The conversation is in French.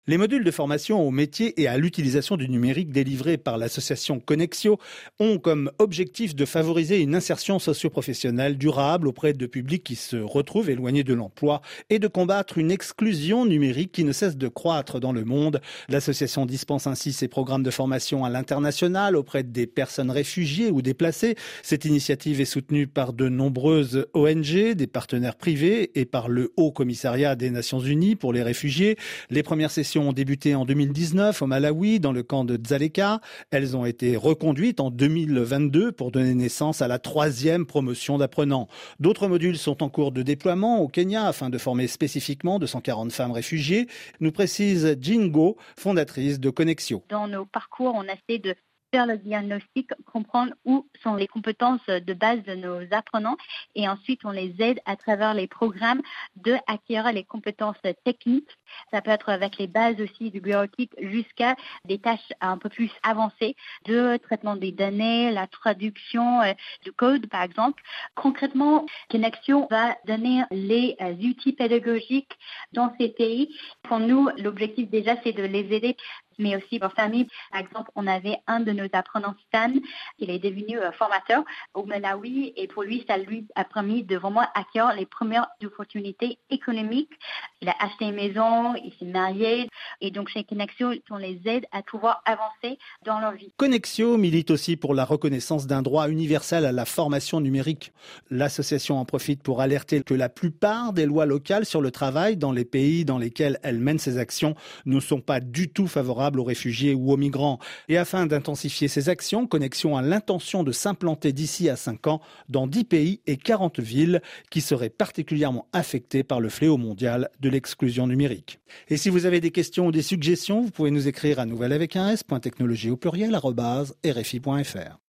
Les modules de formation au métier et à l'utilisation du numérique délivrés par l'association Connexio ont comme objectif de favoriser une insertion socio-professionnelle durable auprès de publics qui se retrouvent éloignés de l'emploi et de combattre une exclusion numérique qui ne cesse de croître dans le monde. L'association dispense ainsi ses programmes de formation à l'international auprès des personnes réfugiées ou déplacées. Cette initiative est soutenue par de nombreuses ONG, des partenaires privés et par le Haut Commissariat des Nations Unies pour les réfugiés. Les premières sessions ont débuté en 2019 au Malawi, dans le camp de Dzaleka. Elles ont été reconduites en 2022 pour donner naissance à la 3e promotion d'apprenants. D'autres modules sont en cours de déploiement au Kenya afin de former spécifiquement 240 femmes réfugiées, nous précise Jingo, fondatrice de Connexio. Dans nos parcours, on essaie de faire le diagnostic, comprendre où sont les compétences de base de nos apprenants et ensuite on les aide à travers les programmes de acquérir les compétences techniques. Ça peut être avec les bases aussi du bureautique jusqu'à des tâches un peu plus avancées de traitement des données, la traduction du code par exemple. Concrètement, Connexio va donner les outils pédagogiques dans ces pays. Pour nous, l'objectif déjà c'est de les aider mais aussi leur famille. Par exemple, on avait un de nos apprenants, Stan, il est devenu formateur au Malawi et pour lui, ça lui a permis de vraiment acquérir les premières opportunités économiques. Il a acheté une maison, il s'est marié et donc chez Connexio, on les aide à pouvoir avancer dans leur vie. Connexio milite aussi pour la reconnaissance d'un droit universel à la formation numérique. L'association en profite pour alerter que la plupart des lois locales sur le travail dans les pays dans lesquels elle mène ses actions ne sont pas du tout favorables aux réfugiés ou aux migrants. Et afin d'intensifier ces actions, Connexio a l'intention de s'implanter d'ici à 5 ans dans 10 pays et 40 villes qui seraient particulièrement affectées par le fléau mondial de l'exclusion numérique. Et si vous avez des questions ou des suggestions, vous pouvez nous écrire à nouvelle avec un s.technologie au pluriel @rfi.fr.